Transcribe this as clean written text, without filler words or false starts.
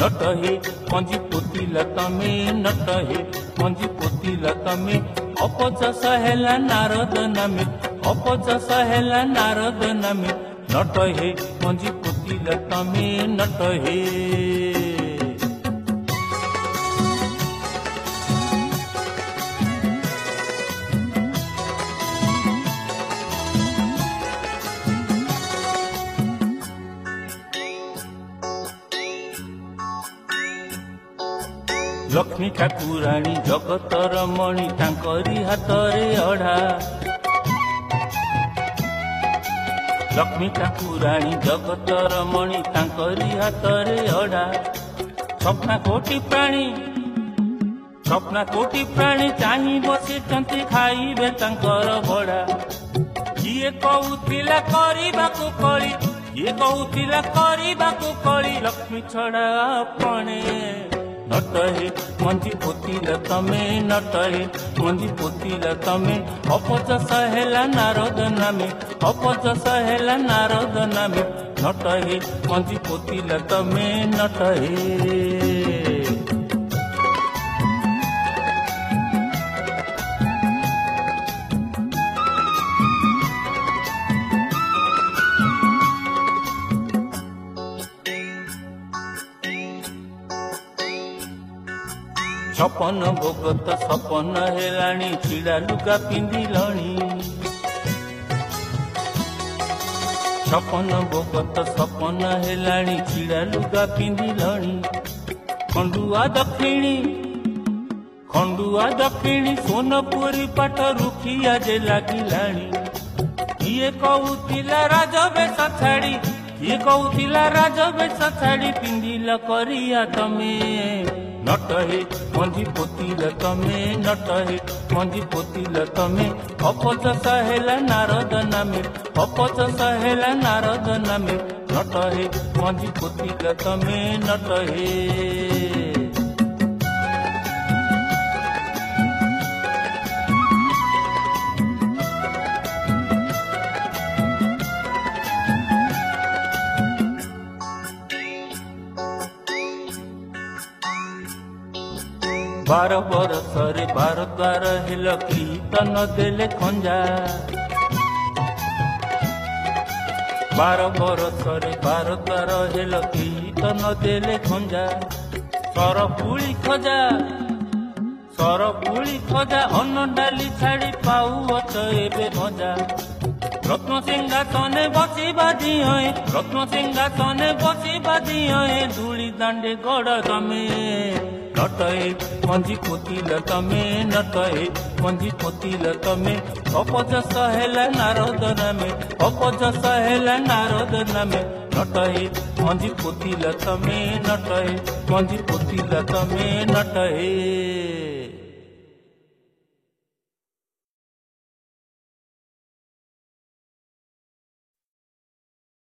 नट हे मंजी पोतिल तमे नट हे मंजी पोतिल तमे अपजस हेला नारद नामे अपजस हेला नारद नामे नट हे मंजी पोतिल तमे नट हे लक्ष्मी ठाकुराणी जगतर मणि तांकरी हाथरे अढ़ा लक्ष्मी ठाकुराणी जगतर मणि तांकरी हाथरे अढ़ा स्वप्ना कोटि प्राणी चाही बसिचंती खाइबे तांकर भड़ा किए कहूतिला करिबाकू कली किए कहूतिला करिबाकू कली लक्ष्मी छड़ा अपने नट हे मंजी पोतिल तमे नट हे मंजी पोतिल तमे अपजस हेला नारद नामे अपजस हेला नारद नामे नट हे मंजी पोतिल तमे नट हे छपन भोगत सपन हेलाणी छिड़ा लुगा पिंधिलणी छपन भोगत सपन हेलाणी छिड़ा लुगा पिंधिलणी खंडुआ दक्षिणी सोनपुरी पाट रुखिया जे लागिलाणी किए कहूतिला राजवेश छाड़ी किए कहूतिला राजवेश छाड़ी पिंधिल करिया तमे नट हे मंजी पोतिल तमे नट हे मंजी पोतिल तमे अपजस हेला नारद नामे अपजस हेला नारद नामे नट हे मंजी पोतिल तमे नट हे बार बरसरे 12 द्वार हेल कीर्तन देले खंजा 12 बरसरे 12 द्वार हेल कीर्तन देले खंजा सरपुली खजा अन्न डाली छाड़ी पाउअत एबे मजा रत्न सिंहासने बसिबा दिए रत्न सिंहासने बसिबा दिए धूली दांडे गड़ तमे नट हे मंजी पोतिल तमे नट हे मंजी पोतिल तमे अपजस हेला नारद नामे अपजस हेला नारद नामे नट हे मंजी पोतिल तमे नट हे मंजी पोतिल तमे नट हे।